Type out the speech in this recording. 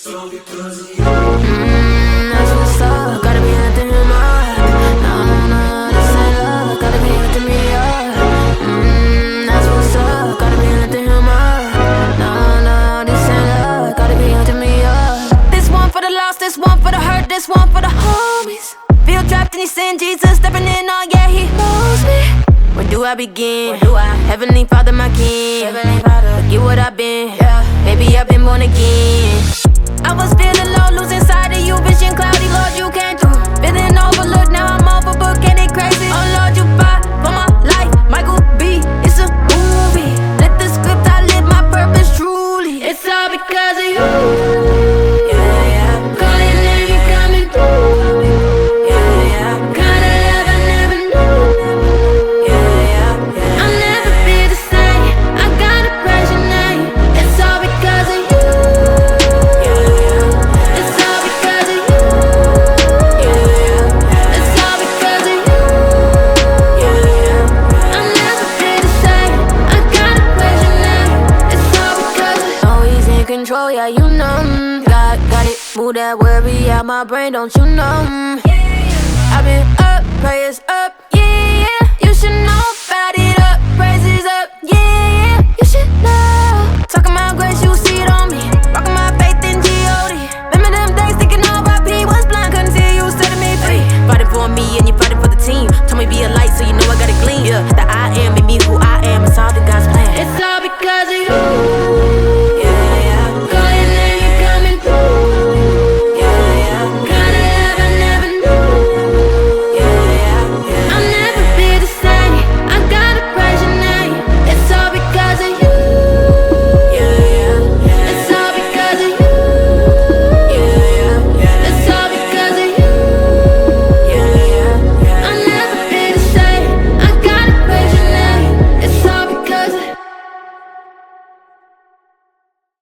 That's what's up. Gotta be lifting him up. No, no, this ain't love. Gotta be lifting me up. That's what's up. Gotta be lifting him up. No, no, this ain't love. Gotta be lifting me up. This one for the lost, this one for the hurt, this one for the homies. Feel trapped and he's saying Jesus stepping in, oh yeah, he knows me. Where do I begin? Heavenly Father, my King. Forget what I've been. Baby, I've been born again. I was feeling low, losing sight of you, vision cloudy. Lord, you came through. Feeling overlooked, now I'm overbooked, getting crazy. Oh Lord, you fight for my life. Michael B, it's a movie. Let the script, I live my purpose truly. It's all because of you. Control, yeah, you know. Got it, move that worry out my brain, don't you know? I've been up, prayers up, yeah, yeah. You should know, about it up, praises up, yeah, yeah. You should know. Talking about grace, you see it on me.